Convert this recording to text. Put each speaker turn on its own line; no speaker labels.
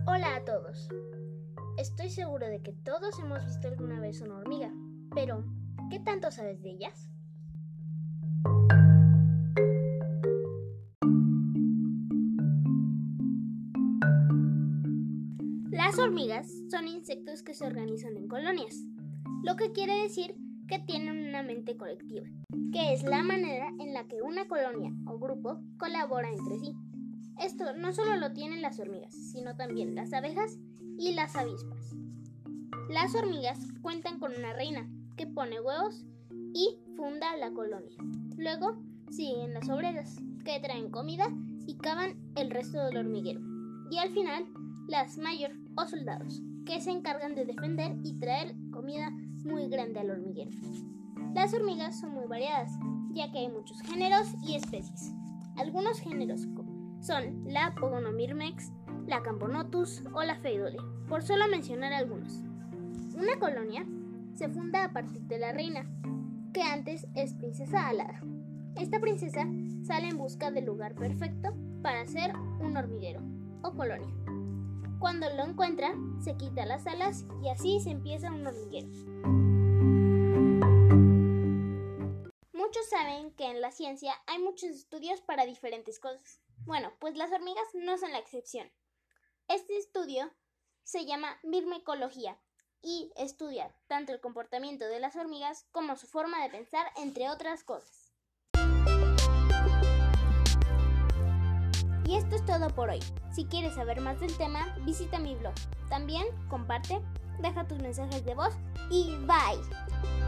Hola a todos. Estoy seguro de que todos hemos visto alguna vez una hormiga, pero ¿qué tanto sabes de ellas? Las hormigas son insectos que se organizan en colonias, lo que quiere decir que tienen una mente colectiva, que es la manera en la que una colonia o grupo colabora entre sí. Esto no solo lo tienen las hormigas, sino también las abejas y las avispas. Las hormigas cuentan con una reina que pone huevos y funda la colonia. Luego siguen las obreras que traen comida y cavan el resto del hormiguero. Y al final, las mayor o soldados que se encargan de defender y traer comida muy grande al hormiguero. Las hormigas son muy variadas, ya que hay muchos géneros y especies. Algunos géneros son la Pogonomyrmex, la Camponotus o la Pheidole, por solo mencionar algunos. Una colonia se funda a partir de la reina, que antes es princesa alada. Esta princesa sale en busca del lugar perfecto para hacer un hormiguero o colonia. Cuando lo encuentra, se quita las alas y así se empieza un hormiguero. Muchos saben que en la ciencia hay muchos estudios para diferentes cosas. Bueno, pues las hormigas no son la excepción. Este estudio se llama mirmecología y estudia tanto el comportamiento de las hormigas como su forma de pensar, entre otras cosas. Y esto es todo por hoy. Si quieres saber más del tema, visita mi blog. También comparte, deja tus mensajes de voz y bye.